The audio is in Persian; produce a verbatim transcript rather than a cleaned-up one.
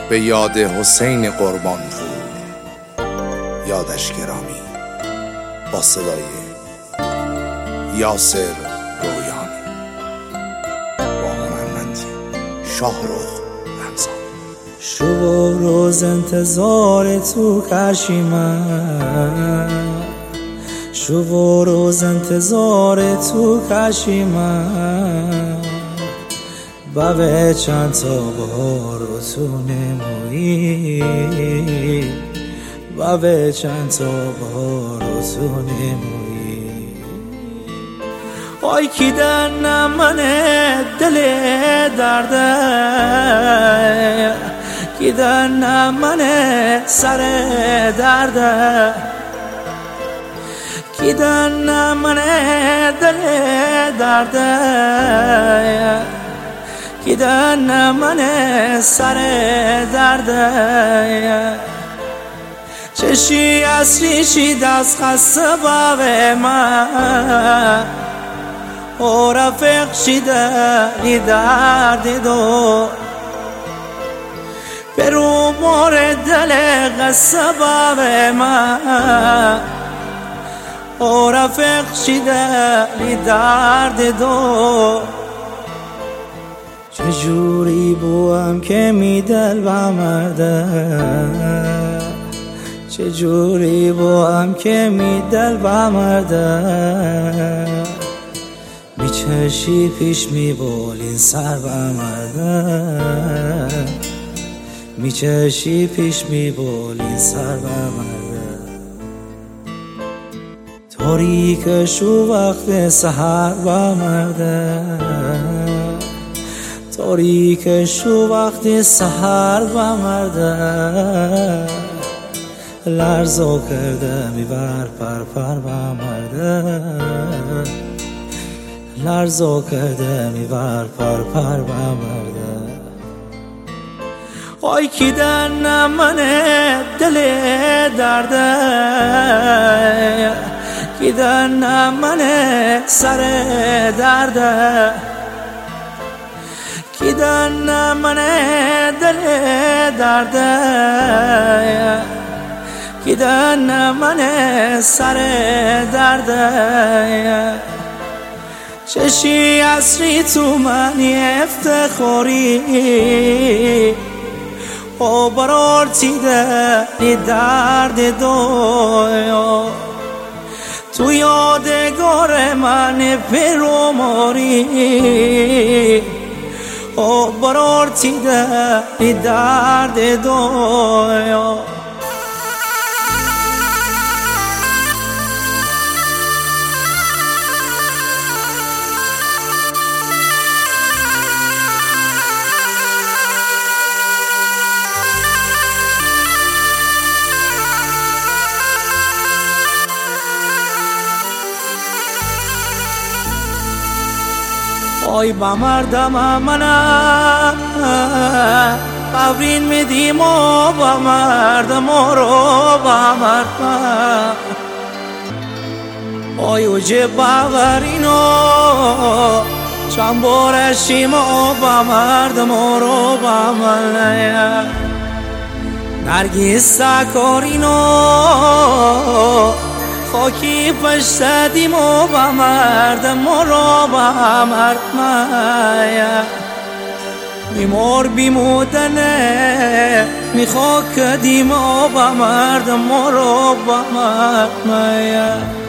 به یاد حسین قربانپور، یادش گرامی، با صدای یاسر رویانی، با هنرمندی شاهرخ رمضان. شب و روز انتظار تو کشیمم، شب و روز انتظار تو کشیمم، بابه چند تا بهار رو تو نمویی، بابه چند تا بهار رو تو نمویی. آی کی دنم منه دل درده، کی دنم منه سر درده، کی دنم منه دل درده، کی دنم منه سر درده. چشی اصری چی دست خسته باوه من، او رفیق شیده ای درد دو، برو مور دل قصه باوه من، او رفیق شیده ای درد دو. چجوری بوام که می دل بمرده، چجوری بوام که می دل بمرده، می چشی پیش می بولین سر بمرده، می چشی پیش می بولین سر بمرده. تاریکشو وقت سحر بمرده، تاریکشو وقت سحر بمرده، لرزو کرده میبر پر پر بمرده، لرزو کرده میبر پر پر بمرده. آی کی دنم منه دل درده، کی دنم منه سر درده، کی دنم منه دل درده، کی دنم منه سر درده. چشی اصری تو منی افتخاری، او برار تیده ای درد دو، تو یادگار من پرو ماری، او برار تیده ای درد دو. آی بمردم منم قبرین میدیم و بمردم رو بمردم، آی اوجه باورینو چند بارشیم و بمردم رو بمردم. نرگیز سکارینو خاکی پشت دیم و بمردم رو بمردم، بیمار بیمودنه میخواد که دیم و بمردم رو بمردم.